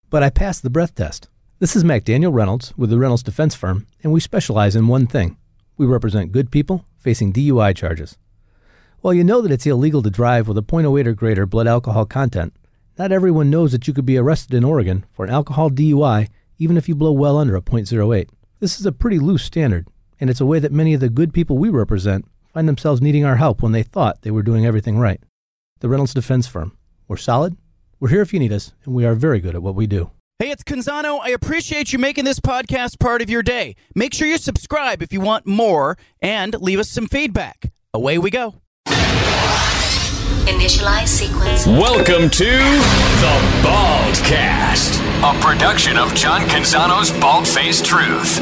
but I passed the breath test. This is McDaniel Reynolds with the Reynolds Defense Firm, and we specialize in one thing. We represent good people facing DUI charges. While you know that it's illegal to drive with a .08 or greater blood alcohol content, not everyone knows that you could be arrested in Oregon for an alcohol DUI even if you blow well under a .08. This is a pretty loose standard, and it's a way that many of the good people we represent find themselves needing our help when they thought they were doing everything right. The Reynolds Defense Firm. We're solid, we're here if you need us, and we are very good at what we do. Hey, it's Canzano. I appreciate you making this podcast part of your day. Make sure you subscribe if you want more, and leave us some feedback. Away we go. Initialize sequence. Welcome to The Baldcast, a production of John Canzano's Bald-Faced Truth.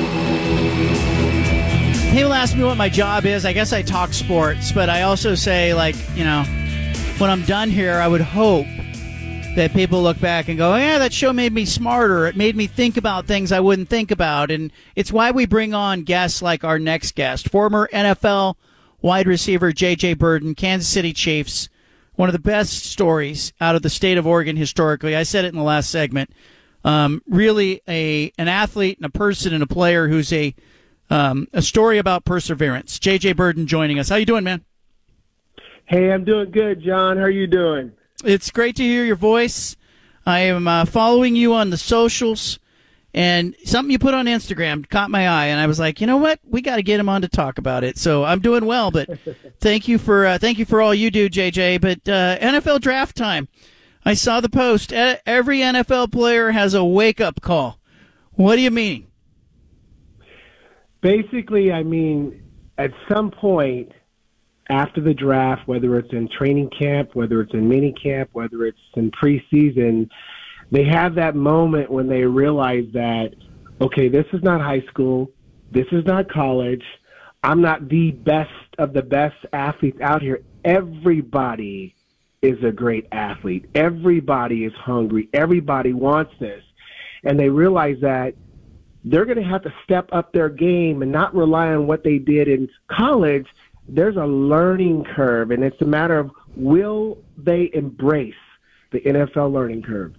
People ask me what my job is. I guess I talk sports, but I also say, when I'm done here, I would hope that people look back and go, yeah, that show made me smarter. It made me think about things I wouldn't think about. And it's why we bring on guests like our next guest, former NFL wide receiver J.J. Birden, Kansas City Chiefs. One of the best stories out of the state of Oregon historically. I said it in the last segment. Really an athlete and a person and a player who's a story about perseverance. J.J. Birden joining us. How you doing, man? Hey, I'm doing good, John. How are you doing? It's great to hear your voice. I am following you on the socials, and something you put on Instagram caught my eye, and I was like, you know what? We got to get him on to talk about it. So I'm doing well, but thank you for all you do, JJ. But NFL draft time. I saw the post. Every NFL player has a wake-up call. What do you mean? Basically, I mean, at some point after the draft, whether it's in training camp, whether it's in mini camp, whether it's in preseason, they have that moment when they realize that, okay, this is not high school, this is not college, I'm not the best of the best athletes out here. Everybody is a great athlete. Everybody is hungry. Everybody wants this. And they realize that they're going to have to step up their game and not rely on what they did in college. There's a learning curve, and it's a matter of will they embrace the NFL learning curve.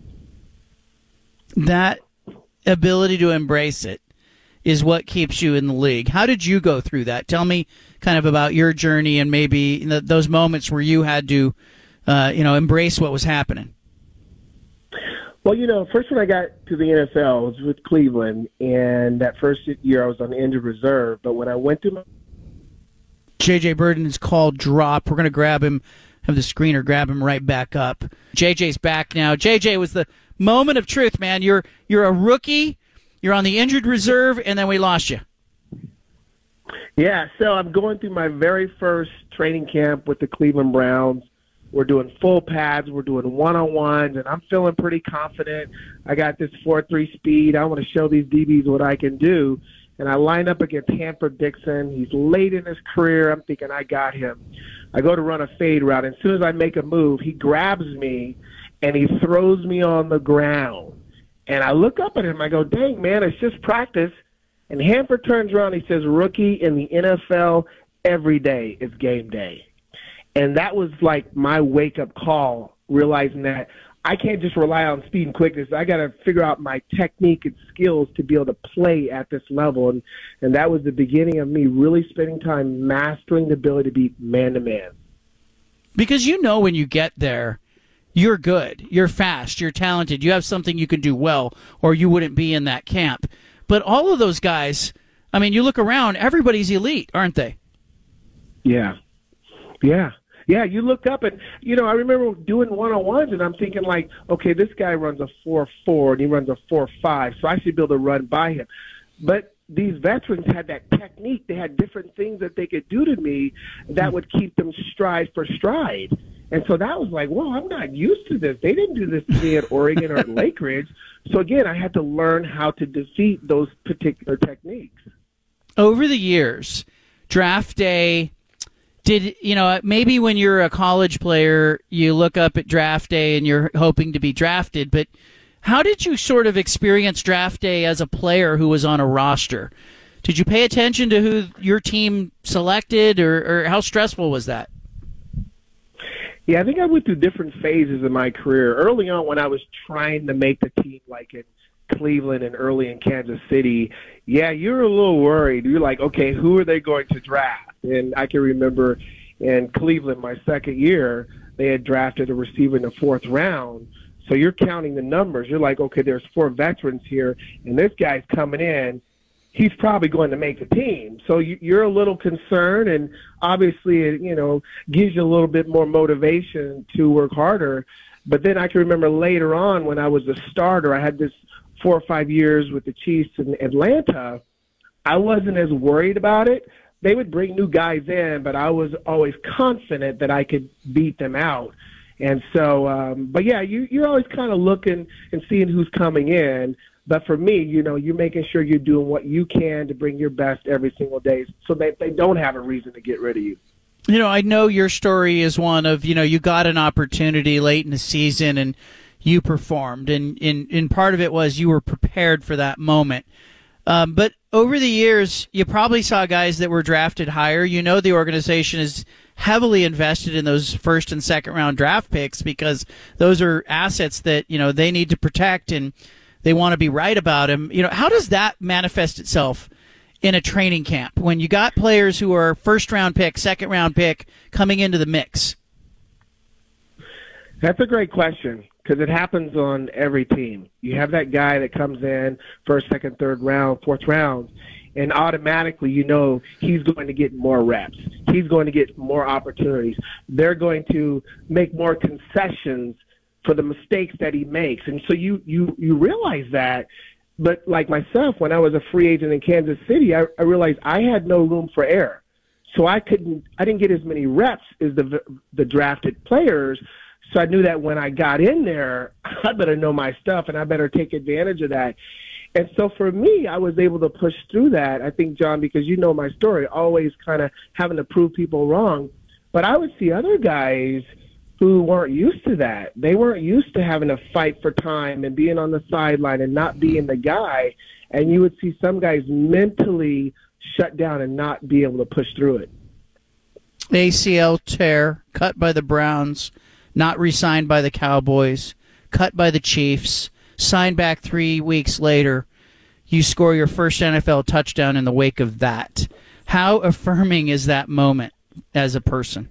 That ability to embrace it is what keeps you in the league. How did you go through that? Tell me kind of about your journey and maybe those moments where you had to, embrace what was happening. Well, first when I got to the NFL was with Cleveland, and that first year I was on the injured reserve. But when I went to J.J. Birden's call dropped. We're going to grab him, have the screener grab him right back up. J.J.'s back now. J.J. was the moment of truth, man. You're a rookie. You're on the injured reserve, and then we lost you. Yeah, so I'm going through my very first training camp with the Cleveland Browns. We're doing full pads. We're doing one-on-ones, and I'm feeling pretty confident. I got this 4.3 speed. I want to show these DBs what I can do. And I line up against Hanford Dixon. He's late in his career. I'm thinking, I got him. I go to run a fade route. And as soon as I make a move, he grabs me, and he throws me on the ground. And I look up at him. I go, dang, man, it's just practice. And Hanford turns around. He says, rookie, in the NFL, every day is game day. And that was like my wake-up call, realizing that I can't just rely on speed and quickness. I got to figure out my technique and skills to be able to play at this level. And that was the beginning of me really spending time mastering the ability to be man-to-man. Because when you get there, you're good, you're fast, you're talented, you have something you can do well, or you wouldn't be in that camp. But all of those guys, I mean, you look around, everybody's elite, aren't they? Yeah. Yeah, you look up and, I remember doing one-on-ones, and I'm thinking like, okay, this guy runs a 4.4 and he runs a 4.5, so I should be able to run by him. But these veterans had that technique. They had different things that they could do to me that would keep them stride for stride. And so that was like, whoa, I'm not used to this. They didn't do this to me at Oregon or at Lake Ridge. So, again, I had to learn how to defeat those particular techniques. Over the years, draft day, maybe when you're a college player, you look up at draft day and you're hoping to be drafted, but how did you sort of experience draft day as a player who was on a roster? Did you pay attention to who your team selected, or how stressful was that? Yeah, I think I went through different phases in my career. Early on, when I was trying to make the team, like in Cleveland and early in Kansas City, yeah, you're a little worried. You're like, okay, who are they going to draft? And I can remember in Cleveland, my second year, they had drafted a receiver in the 4th round. So you're counting the numbers. You're like, okay, there's 4 veterans here, and this guy's coming in. He's probably going to make the team. So you're a little concerned, and obviously it, gives you a little bit more motivation to work harder. But then I can remember later on when I was a starter, I had this 4 or 5 years with the Chiefs in Atlanta. I wasn't as worried about it. They would bring new guys in, but I was always confident that I could beat them out. And so, but yeah, you're always kind of looking and seeing who's coming in. But for me, you're making sure you're doing what you can to bring your best every single day so that they don't have a reason to get rid of you. I know your story is one of, you got an opportunity late in the season and you performed. And part of it was you were prepared for that moment. But over the years, you probably saw guys that were drafted higher. The organization is heavily invested in those 1st and 2nd round draft picks because those are assets that, they need to protect and they want to be right about him. How does that manifest itself in a training camp when you got players who are 1st round pick, 2nd round pick coming into the mix? That's a great question because it happens on every team. You have that guy that comes in 1st, 2nd, 3rd round, 4th round, and automatically he's going to get more reps. He's going to get more opportunities. They're going to make more concessions for the mistakes that he makes. And so you realize that. But like myself, when I was a free agent in Kansas City, I realized I had no room for error. So I didn't get as many reps as the drafted players. So I knew that when I got in there, I better know my stuff and I better take advantage of that. And so for me, I was able to push through that. I think, John, because you know my story, always kind of having to prove people wrong. But I would see other guys who weren't used to that. They weren't used to having to fight for time and being on the sideline and not being the guy. And you would see some guys mentally shut down and not be able to push through it. ACL tear, cut by the Browns, not re-signed by the Cowboys, cut by the Chiefs, signed back 3 weeks later. You score your first NFL touchdown in the wake of that. How affirming is that moment as a person?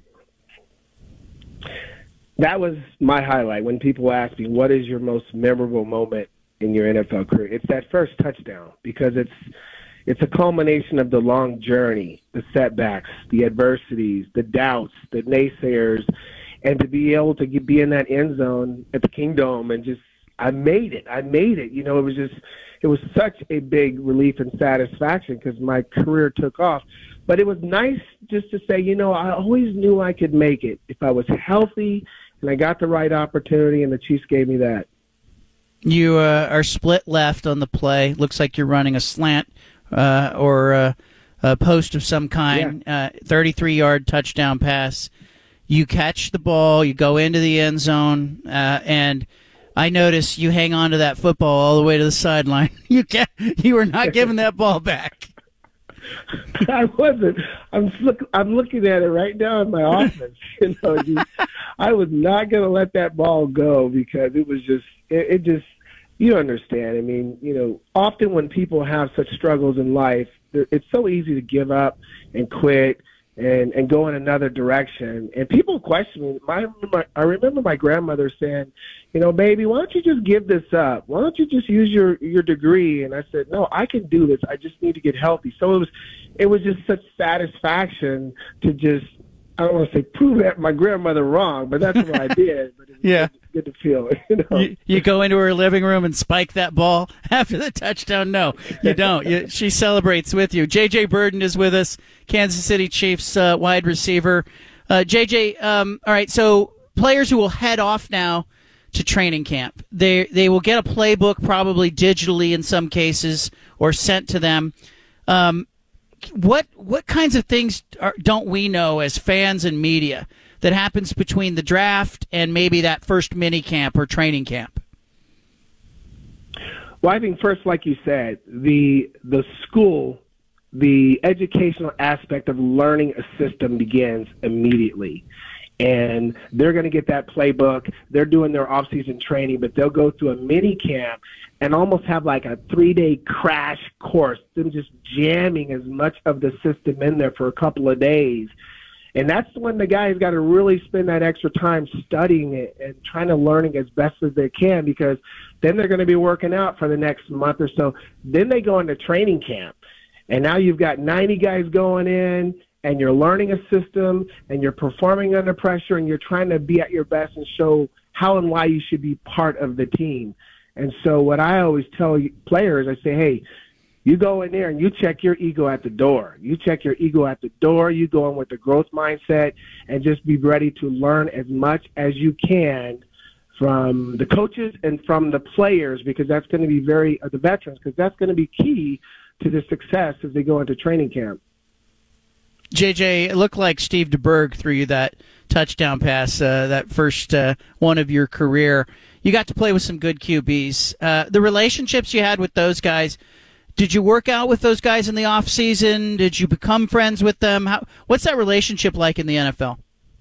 That was my highlight when people ask me, what is your most memorable moment in your NFL career? It's that first touchdown because it's a culmination of the long journey, the setbacks, the adversities, the doubts, the naysayers, and to be able to be in that end zone at the Kingdome and just, I made it. It was such a big relief and satisfaction because my career took off. But it was nice just to say, I always knew I could make it if I was healthy and I got the right opportunity, and the Chiefs gave me that. You are split left on the play. Looks like you're running a slant or a post of some kind, 33-yard touchdown pass. You catch the ball, you go into the end zone, and I notice you hang on to that football all the way to the sideline. You were not giving that ball back. I wasn't. I'm looking at it right now in my office. I was not going to let that ball go because it was just. It just. You understand. I mean, often when people have such struggles in life, it's so easy to give up and quit and go in another direction. And people question me. I remember my grandmother saying, baby, why don't you just give this up? Why don't you just use your degree? And I said, no, I can do this. I just need to get healthy. So it was just such satisfaction to just, I don't want to say prove that my grandmother wrong, but that's what I did. But it was good to feel it. You go into her living room and spike that ball after the touchdown? No, you don't. She celebrates with you. J.J. Burden is with us, Kansas City Chiefs wide receiver. J.J., all right, so players who will head off now to training camp, they will get a playbook probably digitally in some cases or sent to them. What kinds of things don't we know as fans and media that happens between the draft and maybe that first mini camp or training camp? Well, I think first, like you said, the school, the educational aspect of learning a system begins immediately. and they're going to get that playbook. They're doing their off-season training, but they'll go through a mini camp and almost have like a 3-day crash course, them just jamming as much of the system in there for a couple of days. And that's when the guys got to really spend that extra time studying it and trying to learn it as best as they can, because then they're going to be working out for the next month or so. Then they go into training camp, and now you've got 90 guys going in, and you're learning a system, and you're performing under pressure, and you're trying to be at your best and show how and why you should be part of the team. And so what I always tell players, I say, hey, you go in there and you check your ego at the door. You check your ego at the door. You go in with the growth mindset and just be ready to learn as much as you can from the coaches and from the players, because that's going to be the veterans, because that's going to be key to the success as they go into training camp. JJ, it looked like Steve DeBerg threw you that touchdown pass, that first one of your career. You got to play with some good QBs. The relationships you had with those guys, did you work out with those guys in the off season? Did you become friends with them? What's that relationship like in the NFL?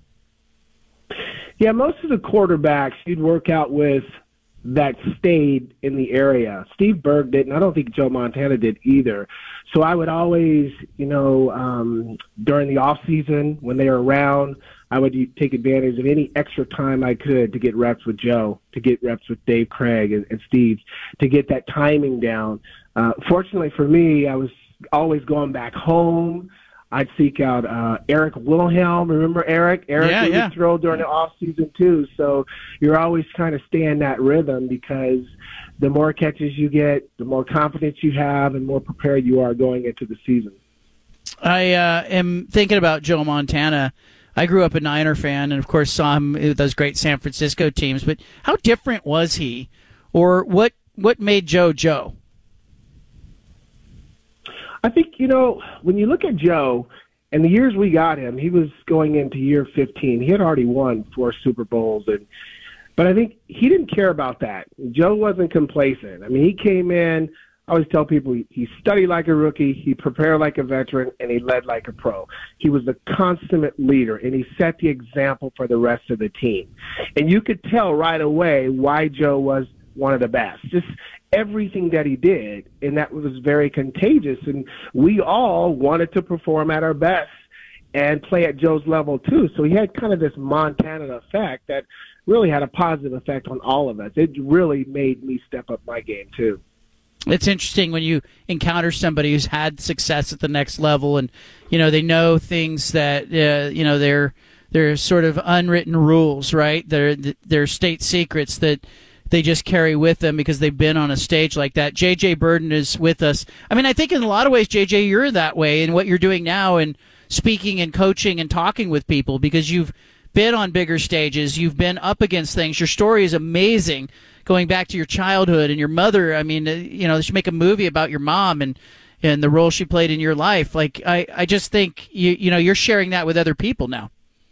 Yeah, most of the quarterbacks you'd work out with that stayed in the area. Steve Berg didn't. I don't think Joe Montana did either. So I would always, during the off season when they were around, I would take advantage of any extra time I could to get reps with Joe, to get reps with Dave Craig and Steve, to get that timing down. Fortunately for me, I was always going back home. I'd seek out Eric Wilhelm. Remember Eric? Eric would throw during the off season too. So you're always trying to stay in that rhythm, because the more catches you get, the more confidence you have, and more prepared you are going into the season. I am thinking about Joe Montana. I grew up a Niner fan, and of course saw him with those great San Francisco teams. But how different was he, or what made Joe Joe? I think, when you look at Joe and the years we got him, he was going into year 15. He had already won 4 Super Bowls. But I think he didn't care about that. Joe wasn't complacent. I mean, he came in, I always tell people, he studied like a rookie, he prepared like a veteran, and he led like a pro. He was the consummate leader, and he set the example for the rest of the team. And you could tell right away why Joe was one of the best. Just everything that he did, and that was very contagious. And we all wanted to perform at our best and play at Joe's level too. So he had kind of this Montana effect that really had a positive effect on all of us. It really made me step up my game too. It's interesting when you encounter somebody who's had success at the next level, and they know things that they're sort of unwritten rules, right? They're state secrets that they just carry with them because they've been on a stage like that. J.J. Burden is with us. I mean, I think in a lot of ways, J.J., you're that way in what you're doing now, and speaking and coaching and talking with people, because you've been on bigger stages. You've been up against things. Your story is amazing, going back to your childhood and your mother. I mean, they should make a movie about your mom and the role she played in your life. Like, I just think, you're sharing that with other people now.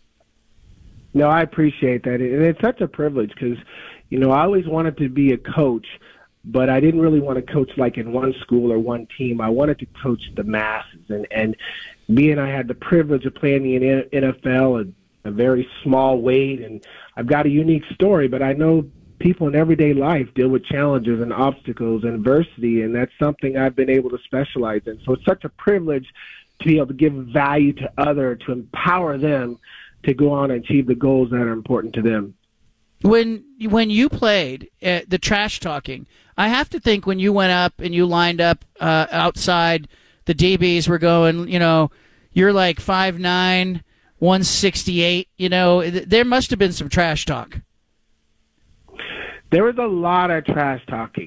No, I appreciate that. And it's such a privilege because, I always wanted to be a coach, but I didn't really want to coach like in one school or one team. I wanted to coach the masses. And me and I had the privilege of playing in the NFL at a very small weight. And I've got a unique story, but I know people in everyday life deal with challenges and obstacles and adversity, and that's something I've been able to specialize in. So it's such a privilege to be able to give value to others, to empower them to go on and achieve the goals that are important to them. When you played the trash talking, I have to think when you went up and you lined up outside, the DBs were going, you're like 5'9", 168. There must have been some trash talk. There was a lot of trash talking.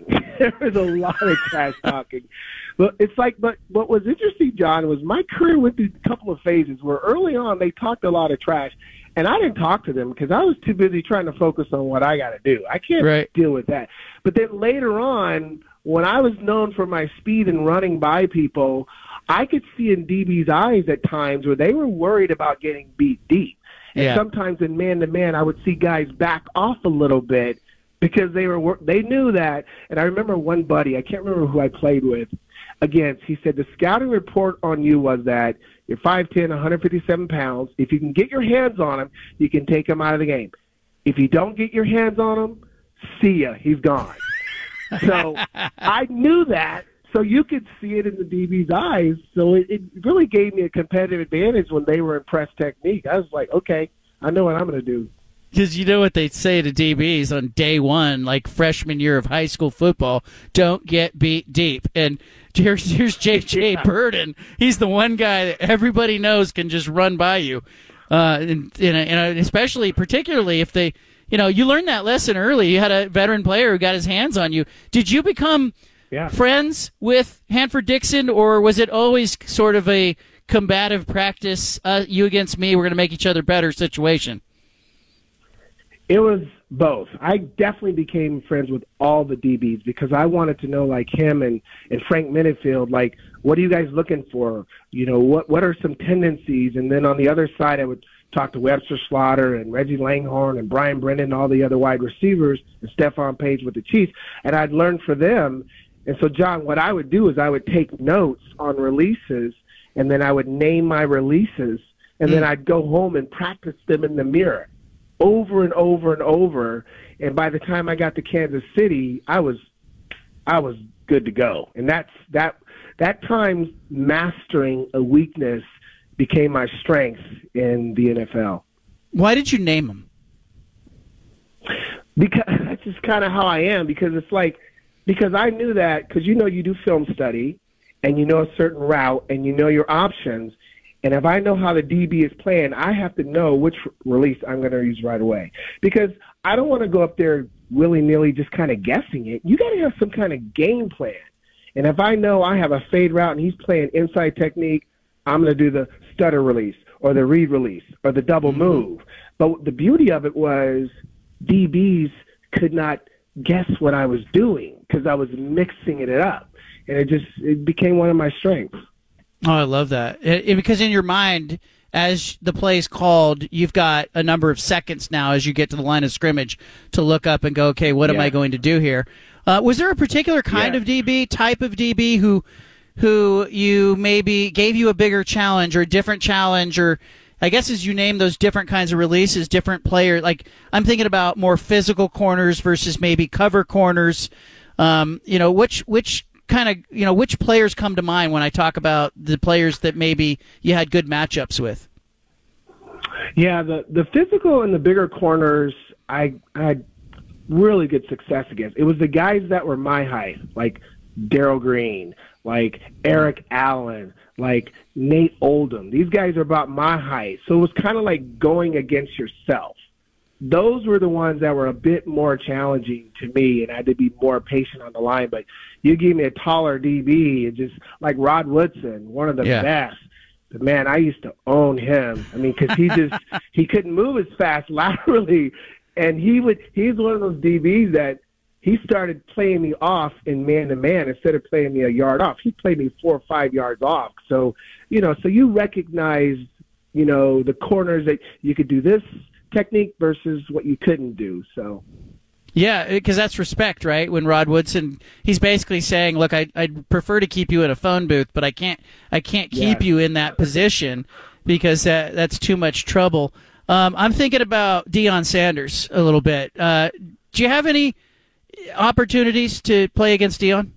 But but what was interesting, John, was my career went through a couple of phases where early on they talked a lot of trash, and I didn't talk to them because I was too busy trying to focus on what I got to do. I can't deal with that. But then later on, when I was known for my speed and running by people, I could see in DB's eyes at times where they were worried about getting beat deep. And sometimes in man-to-man, I would see guys back off a little bit because they knew that. And I remember one buddy, I can't remember who I played with against, he said the scouting report on you was that you're 5'10", 157 pounds. If you can get your hands on him, you can take him out of the game. If you don't get your hands on him, see ya, he's gone. So I knew that, so you could see it in the DB's eyes. So it really gave me a competitive advantage when they were in press technique. I was like, okay, I know what I'm going to do. Because you know what they say to DBs on day one, like freshman year of high school football, don't get beat deep. And here's J.J. Burden. He's the one guy that everybody knows can just run by you. And especially, particularly if they, you learned that lesson early. You had a veteran player who got his hands on you. Did you become friends with Hanford Dixon, or was it always sort of a combative practice, you against me, we're going to make each other better situation? It was both. I definitely became friends with all the DBs because I wanted to know, like him and Frank Minifield, like, what are you guys looking for? What are some tendencies? And then on the other side, I would talk to Webster Slaughter and Reggie Langhorne and Brian Brennan and all the other wide receivers and Stephon Page with the Chiefs, and I'd learn from them. And so, John, what I would do is I would take notes on releases, and then I would name my releases, and then I'd go home and practice them in the mirror over and over and over. And by the time I got to Kansas City, I was good to go. And that time mastering a weakness became my strength in the NFL. Why did you name them? Because that's just kind of how I am. Because I knew that, because you do film study and you know a certain route and you know your options. And if I know how the DB is playing, I have to know which release I'm going to use right away. Because I don't want to go up there willy-nilly just kind of guessing it. You got to have some kind of game plan. And if I know I have a fade route and he's playing inside technique, I'm going to do the stutter release or the read release or the double move. But the beauty of it was DBs could not guess what I was doing because I was mixing it up. And it became one of my strengths. Oh, I love that. Because in your mind, as the play's called, you've got a number of seconds now as you get to the line of scrimmage to look up and go, okay, what am I going to do here? Was there a particular kind of DB, type of DB who you maybe gave you a bigger challenge or a different challenge, or I guess as you name those different kinds of releases, different players, like I'm thinking about more physical corners versus maybe cover corners, which kind of, which players come to mind when I talk about the players that maybe you had good matchups with? Yeah, the physical and the bigger corners, I had really good success against. It was the guys that were my height, like Darrell Green, like Eric Allen, like Nate Oldham. These guys are about my height. So it was kind of like going against yourself. Those were the ones that were a bit more challenging to me, and I had to be more patient on the line. But you give me a taller DB, and just like Rod Woodson, one of the best. But man, I used to own him. I mean, because he couldn't move as fast laterally, and he's one of those DBs that he started playing me off in man-to-man instead of playing me a yard off. He played me 4 or 5 yards off. So, so you recognize, the corners that you could do this technique versus what you couldn't do. So yeah, because that's respect, right? When Rod Woodson, he's basically saying, look, I'd prefer to keep you in a phone booth, but I can't keep you in that position because that's too much trouble. I'm thinking about Deion Sanders a little bit. Do you have any opportunities to play against Deion?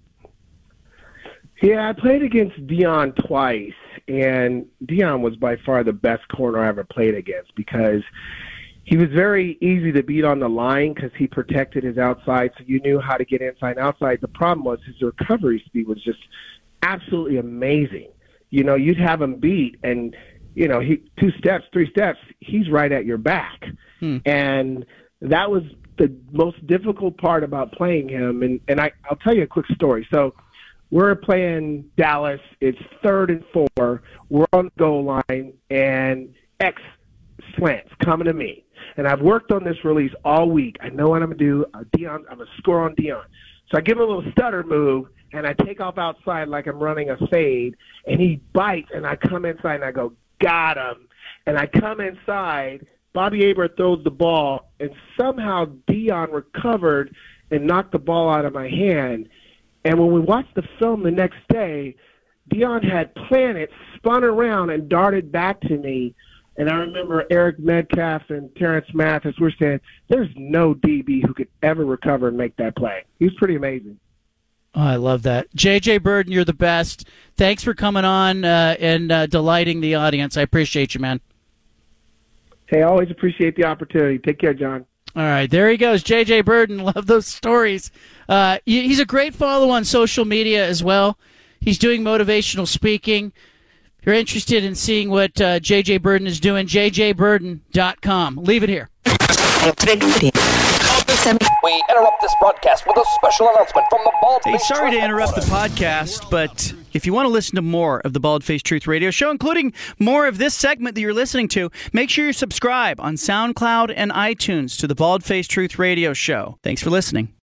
Yeah, I played against Deion twice, and Deion was by far the best corner I ever played against because he was very easy to beat on the line because he protected his outside, so you knew how to get inside and outside. The problem was his recovery speed was just absolutely amazing. You'd have him beat, and, he 2 steps, 3 steps, he's right at your back. And that was the most difficult part about playing him. And I'll tell you a quick story. So we're playing Dallas. It's 3rd and 4. We're on the goal line, and X slants coming to me. And I've worked on this release all week. I know what I'm going to do. I'm going to score on Deion. So I give him a little stutter move, and I take off outside like I'm running a fade, and he bites, and I come inside, and I go, got him. And I come inside, Bobby Hebert throws the ball, and somehow Deion recovered and knocked the ball out of my hand. And when we watched the film the next day, Deion had planted, spun around, and darted back to me. And I remember Eric Metcalf and Terrence Mathis were saying, there's no DB who could ever recover and make that play. He was pretty amazing. Oh, I love that. J.J. Birden, you're the best. Thanks for coming on and delighting the audience. I appreciate you, man. Hey, I always appreciate the opportunity. Take care, John. All right, there he goes, J.J. Birden. Love those stories. He's a great follow on social media as well. He's doing motivational speaking. If you're interested in seeing what J.J. Birden is doing, jjburden.com. Leave it here. We interrupt this broadcast with a special announcement from the Bald Hey, Faced sorry to Truth interrupt the Reporter. podcast, but if you want to listen to more of the Bald Faced Truth Radio Show, including more of this segment that you're listening to, make sure you subscribe on SoundCloud and iTunes to the Bald Faced Truth Radio Show. Thanks for listening.